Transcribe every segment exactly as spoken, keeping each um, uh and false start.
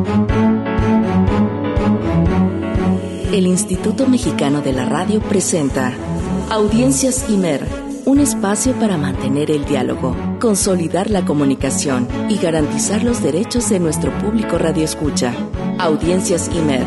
El Instituto Mexicano de la Radio presenta Audiencias IMER, un espacio para mantener el diálogo, consolidar la comunicación y garantizar los derechos de nuestro público radioescucha. Audiencias IMER.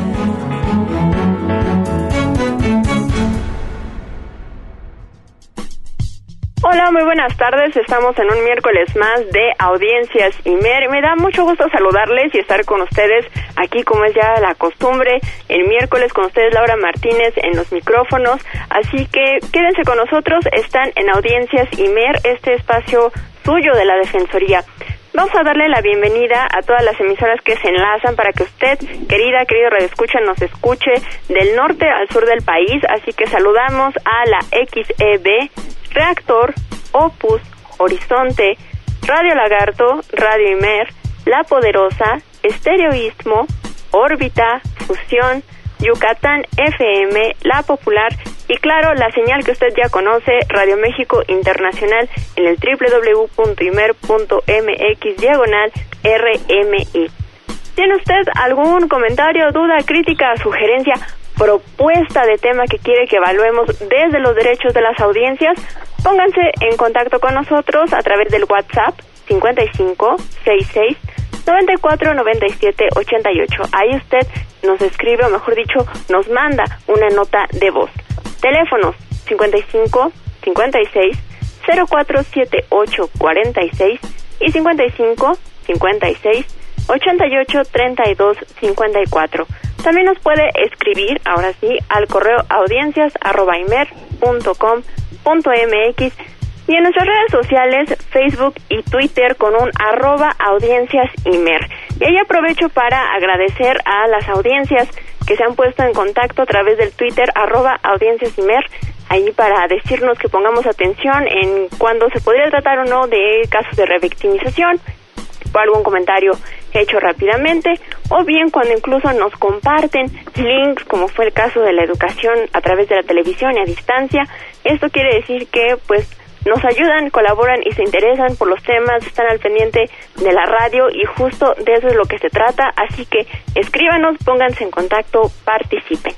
Hola, muy buenas tardes. Estamos en un miércoles más de Audiencias IMER. Me da mucho gusto saludarles y estar con ustedes aquí, como es ya la costumbre, el miércoles con ustedes Laura Martínez en los micrófonos. Así que quédense con nosotros. Están en Audiencias IMER, este espacio suyo de la Defensoría. Vamos a darle la bienvenida a todas las emisoras que se enlazan para que usted, querida, querido radioescucha, nos escuche del norte al sur del país. Así que saludamos a la X E B, Reactor, Opus, Horizonte, Radio Lagarto, Radio IMER, La Poderosa, Estéreo Istmo, Órbita, Fusión, Yucatán F M, La Popular y claro, la señal que usted ya conoce, Radio México Internacional en el doble u doble u doble u punto imer punto m x diagonal R M I. ¿Tiene usted algún comentario, duda, crítica, sugerencia, propuesta de tema que quiere que evaluemos desde los derechos de las audiencias? Pónganse en contacto con nosotros a través del WhatsApp cincuenta y cinco sesenta y seis noventa y cuatro noventa y siete ochenta y ocho. Ahí usted nos escribe, o mejor dicho, nos manda una nota de voz. Teléfonos cincuenta y cinco cincuenta y seis cero cuatro siete ocho cuarenta y seis y cincuenta y cinco cincuenta y seis ochenta y ocho treinta y dos cincuenta y cuatro. También nos puede escribir, ahora sí, al correo audiencias arroba imer punto com punto m x y en nuestras redes sociales, Facebook y Twitter con un arroba audiencias imer. Y ahí aprovecho para agradecer a las audiencias que se han puesto en contacto a través del Twitter arroba audiencias imer, ahí para decirnos que pongamos atención en cuando se podría tratar o no de casos de revictimización, o algún comentario hecho rápidamente, o bien cuando incluso nos comparten links, como fue el caso de la educación a través de la televisión y a distancia. Esto quiere decir que pues nos ayudan, colaboran y se interesan por los temas, están al pendiente de la radio y justo de eso es lo que se trata, así que escríbanos, pónganse en contacto, participen.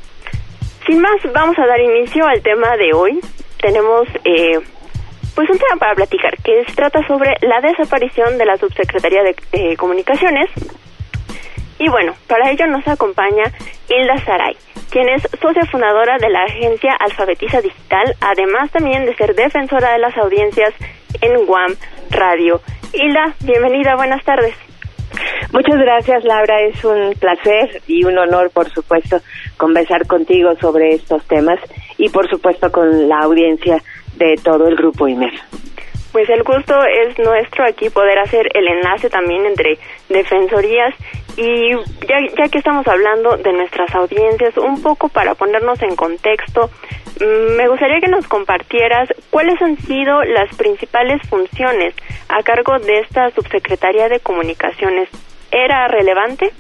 Sin más, vamos a dar inicio al tema de hoy. Tenemos eh, pues un tema para platicar, que se trata sobre la desaparición de la Subsecretaría de eh, Comunicaciones. Y bueno, para ello nos acompaña Hilda Saray, quien es socia fundadora de la agencia Alfabetiza Digital, además también de ser defensora de las audiencias en U A M Radio. Hilda, bienvenida, buenas tardes. Muchas gracias, Laura, es un placer y un honor, por supuesto, conversar contigo sobre estos temas y, por supuesto, con la audiencia de todo el Grupo IMER. Pues el gusto es nuestro aquí poder hacer el enlace también entre defensorías y ya, ya que estamos hablando de nuestras audiencias, un poco para ponernos en contexto, me gustaría que nos compartieras cuáles han sido las principales funciones a cargo de esta Subsecretaría de Comunicaciones. ¿Era relevante?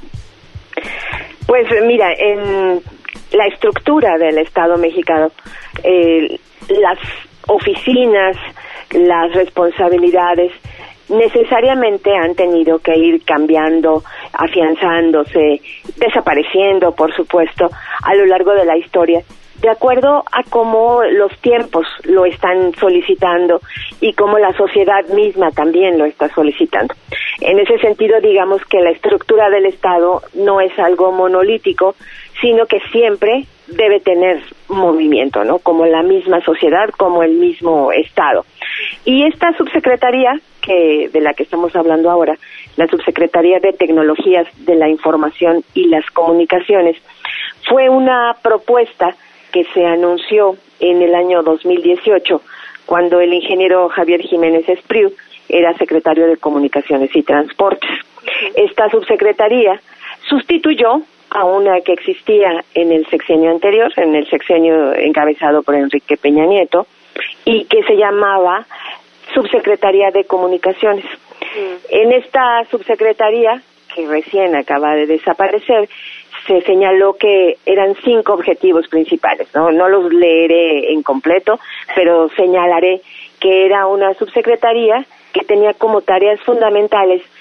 Pues mira, en la estructura del Estado mexicano, eh, las oficinas, las responsabilidades necesariamente han tenido que ir cambiando, afianzándose, desapareciendo, por supuesto, a lo largo de la historia, de acuerdo a cómo los tiempos lo están solicitando y cómo la sociedad misma también lo está solicitando. En ese sentido, digamos que la estructura del Estado no es algo monolítico, sino que siempre debe tener movimiento, ¿no? Como la misma sociedad, como el mismo Estado. Y esta subsecretaría, que de la que estamos hablando ahora, la Subsecretaría de Tecnologías de la Información y las Comunicaciones, fue una propuesta que se anunció en el año dos mil dieciocho, cuando el ingeniero Javier Jiménez Espriu era secretario de Comunicaciones y Transportes. Esta subsecretaría sustituyó a una que existía en el sexenio anterior, en el sexenio encabezado por Enrique Peña Nieto, y que se llamaba Subsecretaría de Comunicaciones. Mm. En esta subsecretaría, que recién acaba de desaparecer, se señaló que eran cinco objetivos principales, ¿no? No los leeré en completo, pero señalaré que era una subsecretaría que tenía como tareas fundamentales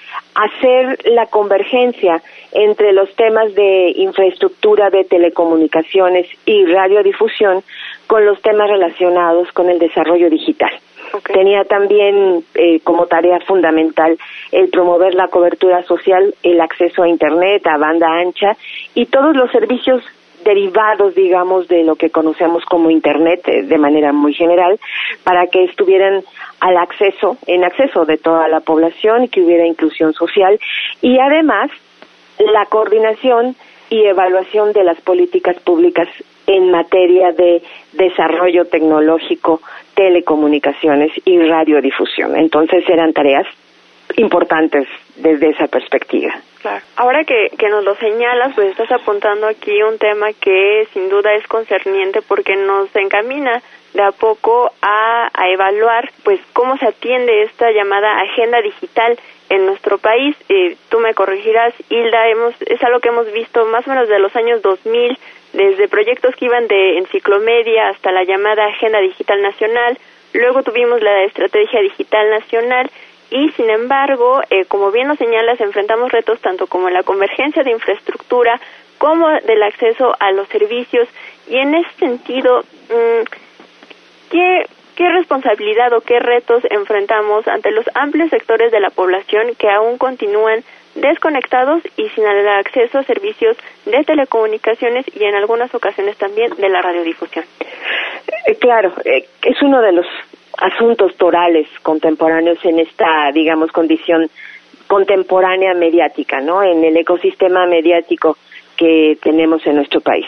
hacer la convergencia entre los temas de infraestructura de telecomunicaciones y radiodifusión con los temas relacionados con el desarrollo digital. Okay. Tenía también eh, como tarea fundamental el promover la cobertura social, el acceso a Internet, a banda ancha y todos los servicios derivados, digamos, de lo que conocemos como Internet eh, de manera muy general, para que estuvieran al acceso, en acceso de toda la población y que hubiera inclusión social y además la coordinación y evaluación de las políticas públicas en materia de desarrollo tecnológico, telecomunicaciones y radiodifusión. Entonces eran tareas importantes desde esa perspectiva. Claro. Ahora que, que nos lo señalas, pues estás apuntando aquí un tema que sin duda es concerniente porque nos encamina de a poco a, a evaluar pues cómo se atiende esta llamada agenda digital en nuestro país. Eh, tú me corregirás, Hilda, hemos, es algo que hemos visto más o menos de los años dos mil, desde proyectos que iban de enciclomedia hasta la llamada Agenda Digital Nacional, luego tuvimos la Estrategia Digital Nacional y, sin embargo, eh, como bien nos señalas, enfrentamos retos tanto como la convergencia de infraestructura como del acceso a los servicios y en ese sentido, mmm, ¿qué, qué responsabilidad o qué retos enfrentamos ante los amplios sectores de la población que aún continúan desconectados y sin el acceso a servicios de telecomunicaciones y en algunas ocasiones también de la radiodifusión? Eh, claro, eh, es uno de los asuntos torales contemporáneos en esta, digamos, condición contemporánea mediática, ¿no? En el ecosistema mediático que tenemos en nuestro país.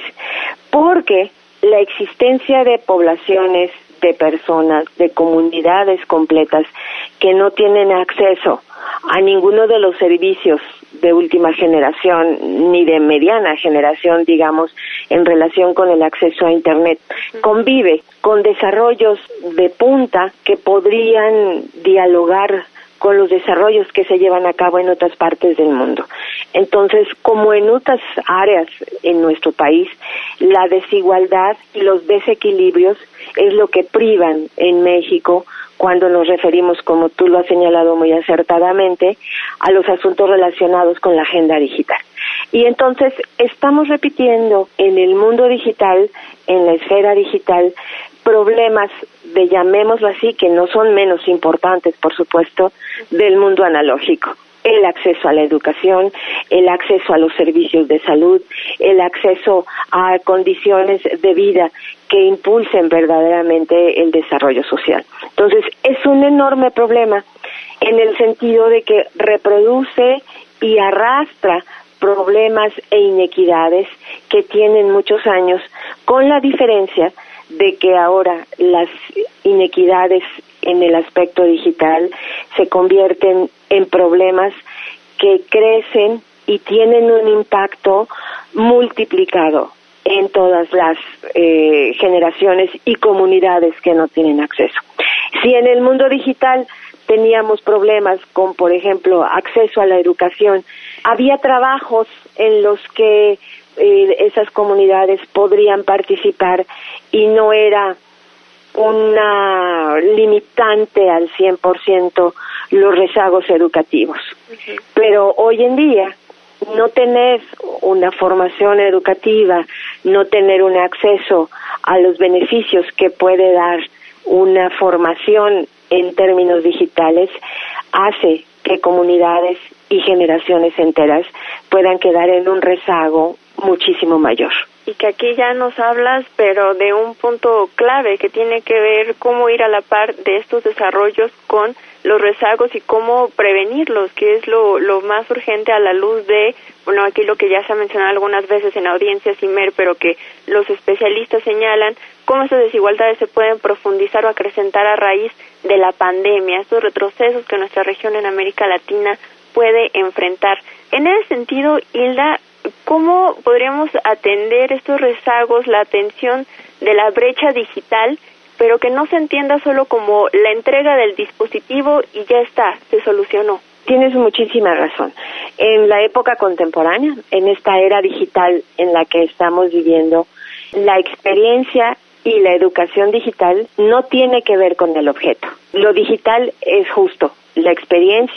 Porque la existencia de poblaciones, de personas, de comunidades completas que no tienen acceso a ninguno de los servicios de última generación ni de mediana generación, digamos, en relación con el acceso a Internet, convive con desarrollos de punta que podrían dialogar con los desarrollos que se llevan a cabo en otras partes del mundo. Entonces, como en otras áreas en nuestro país, la desigualdad y los desequilibrios es lo que privan en México cuando nos referimos, como tú lo has señalado muy acertadamente, a los asuntos relacionados con la agenda digital. Y entonces estamos repitiendo en el mundo digital, en la esfera digital, problemas de, llamémoslo así, que no son menos importantes, por supuesto, del mundo analógico. El acceso a la educación, el acceso a los servicios de salud, el acceso a condiciones de vida que impulsen verdaderamente el desarrollo social. Entonces, es un enorme problema en el sentido de que reproduce y arrastra problemas e inequidades que tienen muchos años, con la diferencia de que ahora las inequidades en el aspecto digital se convierten en problemas que crecen y tienen un impacto multiplicado en todas las eh, generaciones y comunidades que no tienen acceso. Si en el mundo digital teníamos problemas con, por ejemplo, acceso a la educación, había trabajos en los que eh, esas comunidades podrían participar y no era una limitante al cien por ciento los rezagos educativos. Uh-huh. Pero hoy en día, no tener una formación educativa, no tener un acceso a los beneficios que puede dar una formación en términos digitales, hace que comunidades y generaciones enteras puedan quedar en un rezago muchísimo mayor. Y que aquí ya nos hablas, pero de un punto clave que tiene que ver cómo ir a la par de estos desarrollos con los rezagos y cómo prevenirlos, que es lo, lo más urgente a la luz de, bueno, aquí lo que ya se ha mencionado algunas veces en Audiencias Imer, pero que los especialistas señalan cómo estas desigualdades se pueden profundizar o acrecentar a raíz de la pandemia, estos retrocesos que nuestra región en América Latina puede enfrentar. En ese sentido, Hilda, ¿cómo podríamos atender estos rezagos, la atención de la brecha digital, pero que no se entienda solo como la entrega del dispositivo y ya está, se solucionó? Tienes muchísima razón. En la época contemporánea, en esta era digital en la que estamos viviendo, la experiencia y la educación digital no tiene que ver con el objeto. Lo digital es justo la experiencia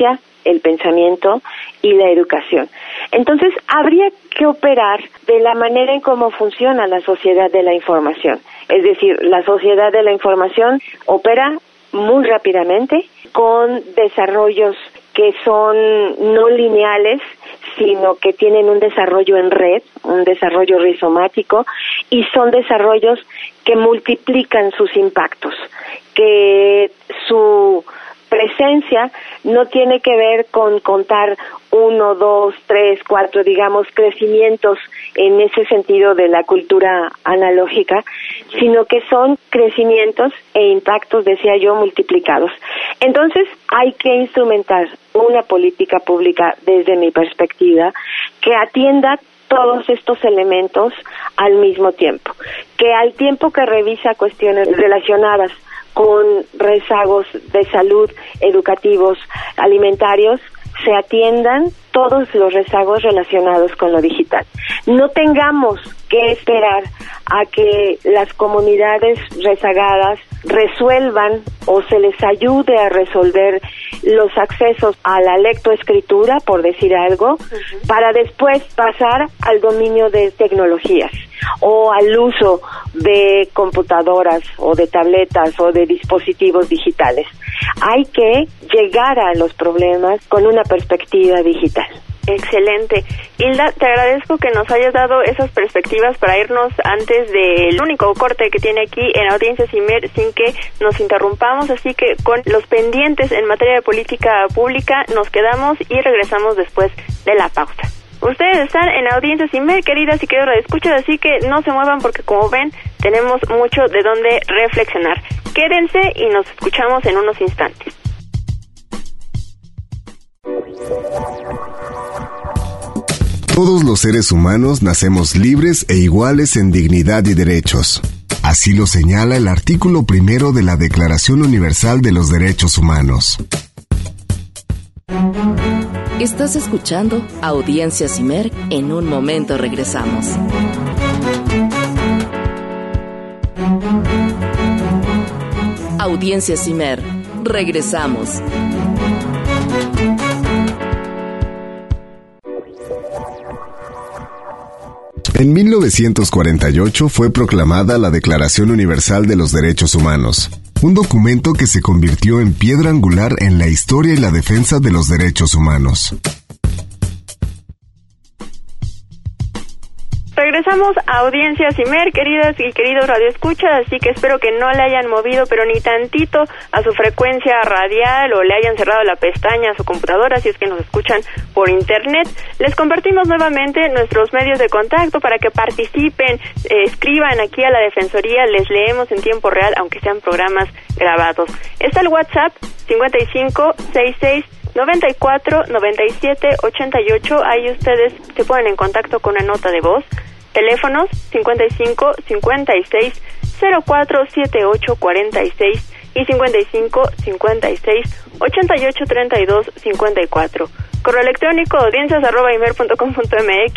el pensamiento y la educación. Entonces, habría que operar de la manera en cómo funciona la sociedad de la información. Es decir, la sociedad de la información opera muy rápidamente con desarrollos que son no lineales, sino que tienen un desarrollo en red, un desarrollo rizomático, y son desarrollos que multiplican sus impactos, que su presencia no tiene que ver con contar uno, dos, tres, cuatro, digamos, crecimientos en ese sentido de la cultura analógica, sino que son crecimientos e impactos, decía yo, multiplicados. Entonces, hay que instrumentar una política pública, desde mi perspectiva, que atienda todos estos elementos al mismo tiempo, que al tiempo que revisa cuestiones relacionadas con rezagos de salud, educativos, alimentarios, se atiendan todos los rezagos relacionados con lo digital. No tengamos que esperar a que las comunidades rezagadas resuelvan o se les ayude a resolver los accesos a la lectoescritura, por decir algo, uh-huh. para después pasar al dominio de tecnologías o al uso de computadoras o de tabletas o de dispositivos digitales. Hay que llegar a los problemas con una perspectiva digital. Excelente. Hilda, te agradezco que nos hayas dado esas perspectivas para irnos antes del único corte que tiene aquí en Audiencias Imer sin que nos interrumpamos, así que con los pendientes en materia de política pública nos quedamos y regresamos después de la pausa. Ustedes están en Audiencias Imer, queridas y queridos radioescuchas, así que no se muevan porque, como ven, tenemos mucho de dónde reflexionar. Quédense y nos escuchamos en unos instantes. Todos los seres humanos nacemos libres e iguales en dignidad y derechos. Así lo señala el artículo primero de la Declaración Universal de los Derechos Humanos. Estás escuchando Audiencias Imer. En un momento regresamos. Audiencias Imer. Regresamos. En mil novecientos cuarenta y ocho fue proclamada la Declaración Universal de los Derechos Humanos, un documento que se convirtió en piedra angular en la historia y la defensa de los derechos humanos. Regresamos a Audiencias Imer, queridas y queridos radioescuchas, así que espero que no le hayan movido pero ni tantito a su frecuencia radial o le hayan cerrado la pestaña a su computadora si es que nos escuchan por internet. Les compartimos nuevamente nuestros medios de contacto para que participen, eh, escriban aquí a la Defensoría, les leemos en tiempo real aunque sean programas grabados. Está el WhatsApp cincuenta y cinco sesenta y seis noventa y cuatro noventa y siete ochenta y ocho, ahí ustedes se ponen en contacto con una nota de voz. Teléfonos cincuenta y cinco cincuenta y seis cero cuatro setenta y ocho cuarenta y seis y cincuenta y cinco cincuenta y seis ochenta y ocho treinta y dos cincuenta y cuatro. Correo electrónico audiencias arroba imer punto com punto mx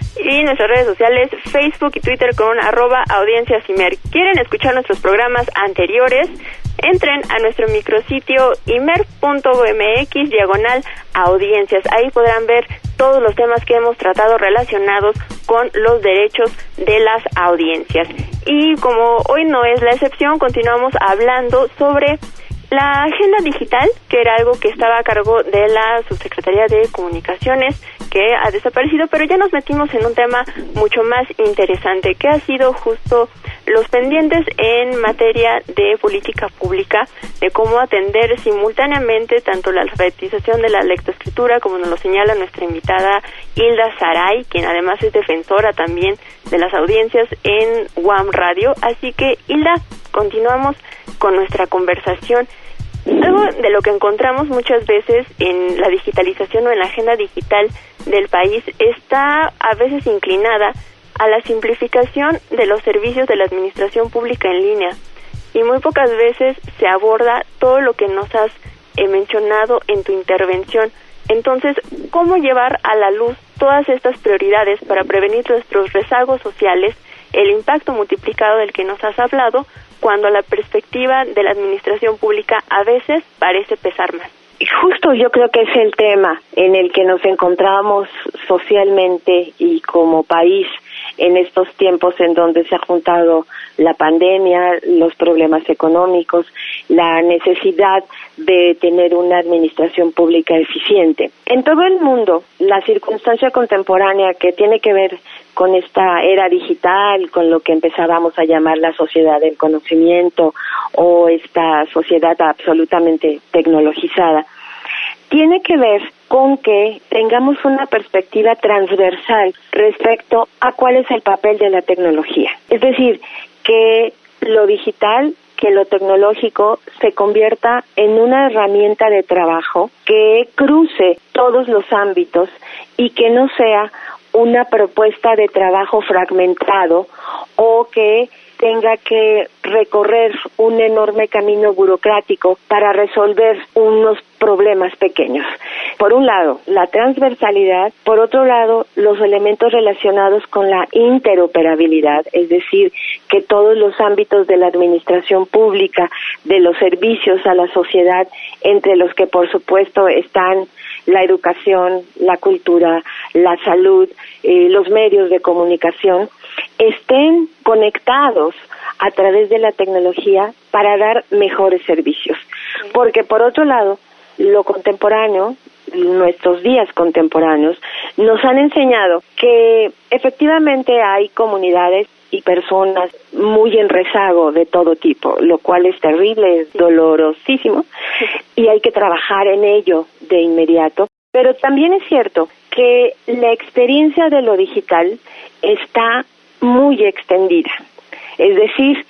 y nuestras redes sociales Facebook y Twitter con arroba audiencias imer. ¿Quieren escuchar nuestros programas anteriores? Entren a nuestro micrositio imer punto mx diagonal audiencias. Ahí podrán ver todos los temas que hemos tratado relacionados con los derechos de las audiencias. Y como hoy no es la excepción, continuamos hablando sobre la agenda digital, que era algo que estaba a cargo de la Subsecretaría de Comunicaciones, que ha desaparecido, pero ya nos metimos en un tema mucho más interesante, que ha sido justo los pendientes en materia de política pública, de cómo atender simultáneamente tanto la alfabetización de la lectoescritura, como nos lo señala nuestra invitada Hilda Saray, quien además es defensora también de las audiencias en U A M Radio. Así que, Hilda, continuamos con nuestra conversación. Algo de lo que encontramos muchas veces en la digitalización o en la agenda digital del país está a veces inclinada a la simplificación de los servicios de la administración pública en línea, y muy pocas veces se aborda todo lo que nos has eh, mencionado en tu intervención. Entonces, ¿cómo llevar a la luz todas estas prioridades para prevenir nuestros rezagos sociales, el impacto multiplicado del que nos has hablado, cuando la perspectiva de la administración pública a veces parece pesar más? Justo yo creo que es el tema en el que nos encontramos socialmente y como país en estos tiempos en donde se ha juntado la pandemia, los problemas económicos, la necesidad de tener una administración pública eficiente. En todo el mundo, la circunstancia contemporánea que tiene que ver con esta era digital, con lo que empezábamos a llamar la sociedad del conocimiento o esta sociedad absolutamente tecnologizada, tiene que ver con que tengamos una perspectiva transversal respecto a cuál es el papel de la tecnología. Es decir, que lo digital, que lo tecnológico se convierta en una herramienta de trabajo que cruce todos los ámbitos y que no sea una propuesta de trabajo fragmentado o que tenga que recorrer un enorme camino burocrático para resolver unos problemas pequeños. Por un lado, la transversalidad, por otro lado, los elementos relacionados con la interoperabilidad, es decir, que todos los ámbitos de la administración pública, de los servicios a la sociedad, entre los que por supuesto están la educación, la cultura, la salud, eh, los medios de comunicación, estén conectados a través de la tecnología para dar mejores servicios. Porque por otro lado, lo contemporáneo, nuestros días contemporáneos, nos han enseñado que efectivamente hay comunidades y personas muy en rezago de todo tipo, lo cual es terrible, es dolorosísimo, y hay que trabajar en ello de inmediato. Pero también es cierto que la experiencia de lo digital está muy extendida. Es decir,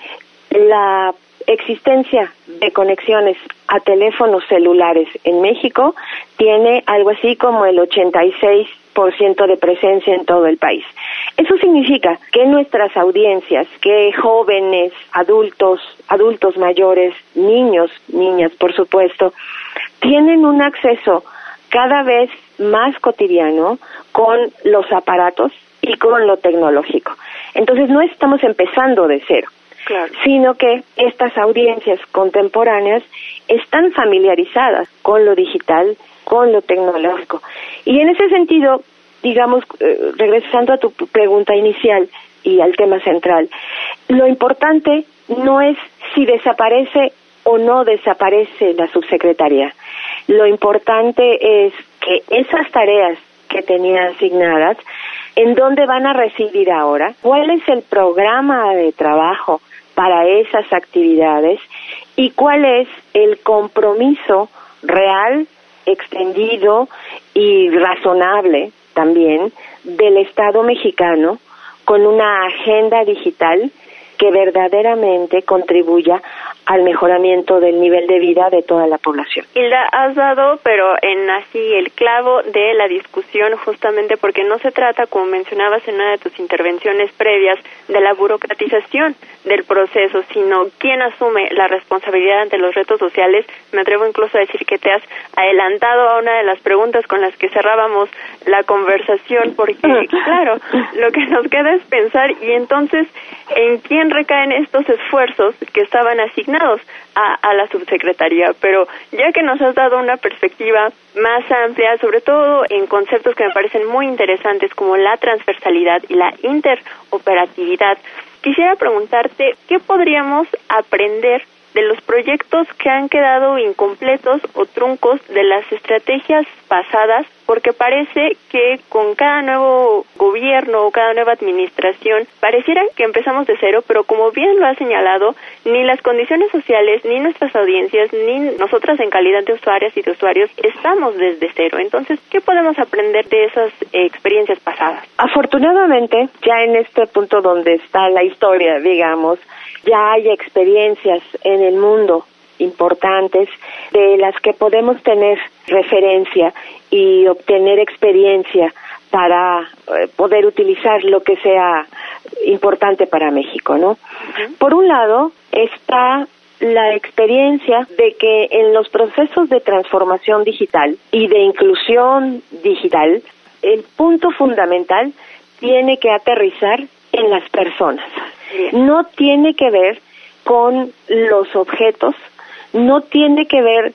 la existencia de conexiones a teléfonos celulares en México tiene algo así como el ochenta y seis por ciento de presencia en todo el país. Eso significa que nuestras audiencias, que jóvenes, adultos, adultos mayores, niños, niñas, por supuesto, tienen un acceso cada vez más cotidiano con los aparatos y con lo tecnológico. Entonces no estamos empezando de cero, claro, sino que estas audiencias contemporáneas están familiarizadas con lo digital, con lo tecnológico. Y en ese sentido, digamos, eh, regresando a tu pregunta inicial y al tema central, lo importante no es si desaparece o no desaparece la subsecretaría. Lo importante es que esas tareas que tenían asignadas, ¿en dónde van a residir ahora? ¿Cuál es el programa de trabajo para esas actividades? ¿Y cuál es el compromiso real, extendido y razonable también del Estado mexicano con una agenda digital que verdaderamente contribuya al mejoramiento del nivel de vida de toda la población? Hilda, has dado, pero en así el clavo de la discusión, justamente porque no se trata, como mencionabas en una de tus intervenciones previas, de la burocratización del proceso, sino quién asume la responsabilidad ante los retos sociales. Me atrevo incluso a decir que te has adelantado a una de las preguntas con las que cerrábamos la conversación, porque, claro, lo que nos queda es pensar, y entonces, ¿en quién recaen estos esfuerzos que estaban asignados a, a la subsecretaría? Pero ya que nos has dado una perspectiva más amplia, sobre todo en conceptos que me parecen muy interesantes como la transversalidad y la interoperatividad, quisiera preguntarte, ¿qué podríamos aprender de los proyectos que han quedado incompletos o truncos de las estrategias pasadas? Porque parece que con cada nuevo gobierno o cada nueva administración pareciera que empezamos de cero, pero como bien lo ha señalado, ni las condiciones sociales, ni nuestras audiencias, ni nosotras en calidad de usuarias y de usuarios estamos desde cero. Entonces, ¿qué podemos aprender de esas eh, experiencias pasadas? Afortunadamente, ya en este punto donde está la historia, digamos, ya hay experiencias en el mundo importantes de las que podemos tener referencia y obtener experiencia para eh, poder utilizar lo que sea importante para México, ¿no? Uh-huh. Por un lado está la experiencia de que en los procesos de transformación digital y de inclusión digital, el punto fundamental tiene que aterrizar en las personas. No tiene que ver con los objetos, no tiene que ver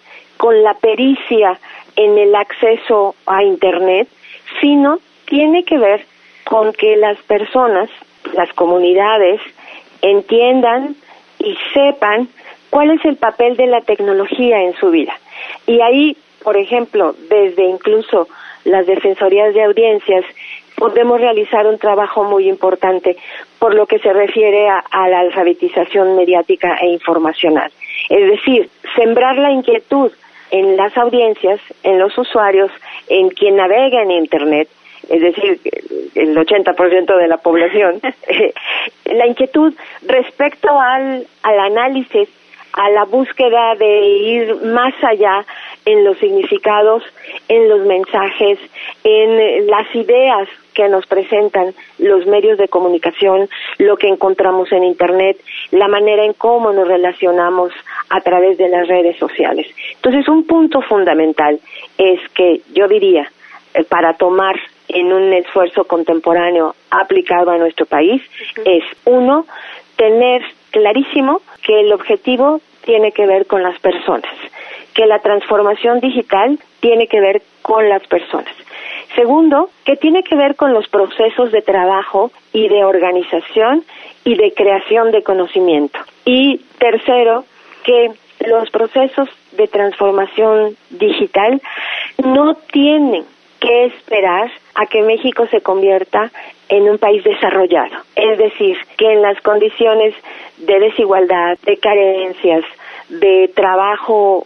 con la pericia en el acceso a Internet, sino tiene que ver con que las personas, las comunidades, entiendan y sepan cuál es el papel de la tecnología en su vida. Y ahí, por ejemplo, desde incluso las defensorías de audiencias, podemos realizar un trabajo muy importante por lo que se refiere a, a la alfabetización mediática e informacional. Es decir, sembrar la inquietud en las audiencias, en los usuarios, en quien navega en Internet, es decir, el ochenta por ciento de la población, la inquietud respecto al, al análisis, a la búsqueda de ir más allá en los significados, en los mensajes, en las ideas que nos presentan los medios de comunicación, lo que encontramos en Internet, la manera en cómo nos relacionamos a través de las redes sociales. Entonces, un punto fundamental es que yo diría, eh, para tomar en un esfuerzo contemporáneo aplicado a nuestro país, uh-huh. es uno, tener clarísimo que el objetivo tiene que ver con las personas, que la transformación digital tiene que ver con las personas. Segundo, que tiene que ver con los procesos de trabajo y de organización y de creación de conocimiento. Y tercero, que los procesos de transformación digital no tienen que esperar a que México se convierta en un país desarrollado. Es decir, que en las condiciones de desigualdad, de carencias, de trabajo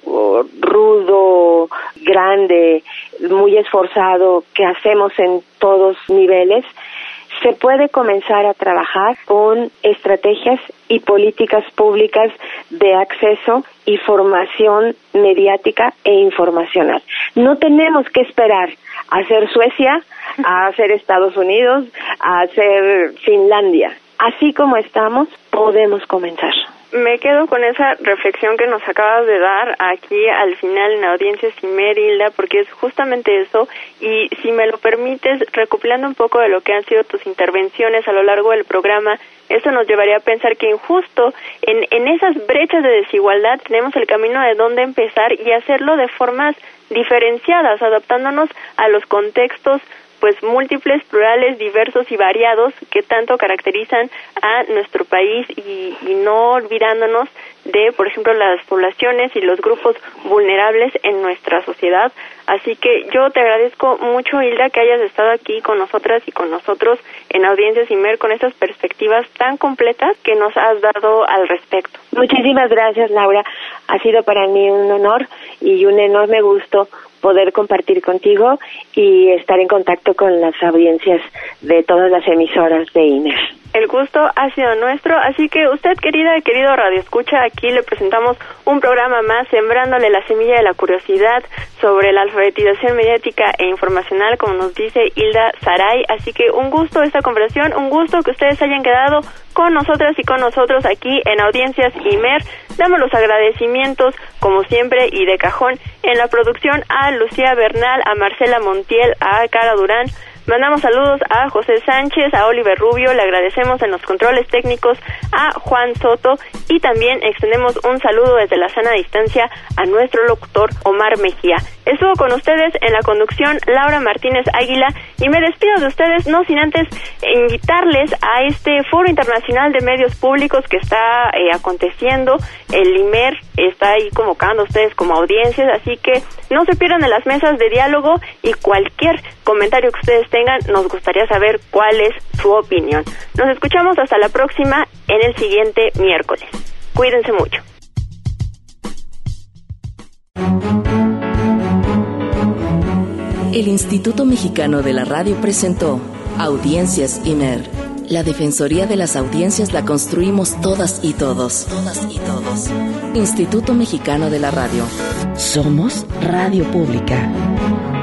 rudo, grande, muy esforzado que hacemos en todos niveles, se puede comenzar a trabajar con estrategias y políticas públicas de acceso y formación mediática e informacional. No tenemos que esperar a ser Suecia, a ser Estados Unidos, a ser Finlandia. Así como estamos, podemos comenzar. Me quedo con esa reflexión que nos acabas de dar aquí al final en Audiencias Imer, Hilda, porque es justamente eso, y si me lo permites, recopilando un poco de lo que han sido tus intervenciones a lo largo del programa, eso nos llevaría a pensar que justo en, en esas brechas de desigualdad tenemos el camino de dónde empezar y hacerlo de formas diferenciadas, adaptándonos a los contextos pues múltiples, plurales, diversos y variados que tanto caracterizan a nuestro país y, y no olvidándonos de, por ejemplo, las poblaciones y los grupos vulnerables en nuestra sociedad. Así que yo te agradezco mucho, Hilda, que hayas estado aquí con nosotras y con nosotros en Audiencias Imer con estas perspectivas tan completas que nos has dado al respecto. Muchísimas gracias, Laura. Ha sido para mí un honor y un enorme gusto poder compartir contigo y estar en contacto con las audiencias de todas las emisoras de Imer. El gusto ha sido nuestro, así que usted, querida y querido Radio Escucha, aquí le presentamos un programa más, sembrándole la semilla de la curiosidad sobre la alfabetización mediática e informacional, como nos dice Hilda Saray. Así que un gusto esta conversación, un gusto que ustedes hayan quedado con nosotras y con nosotros aquí en Audiencias Imer. Damos los agradecimientos, como siempre y de cajón, en la producción a Lucía Bernal, a Marcela Montiel, a Cara Durán. Mandamos saludos a José Sánchez, a Oliver Rubio, le agradecemos en los controles técnicos a Juan Soto y también extendemos un saludo desde la sana distancia a nuestro locutor Omar Mejía. Estuvo con ustedes en la conducción Laura Martínez Águila y me despido de ustedes no sin antes invitarles a este Foro Internacional de Medios Públicos que está eh, aconteciendo. El Imer está ahí convocando a ustedes como audiencias, así que no se pierdan de las mesas de diálogo y cualquier comentario que ustedes tengan, nos gustaría saber cuál es su opinión. Nos escuchamos hasta la próxima en el siguiente miércoles. Cuídense mucho. El Instituto Mexicano de la Radio presentó Audiencias Imer. La Defensoría de las Audiencias la construimos todas y todos. Todas y todos. Instituto Mexicano de la Radio. Somos Radio Pública.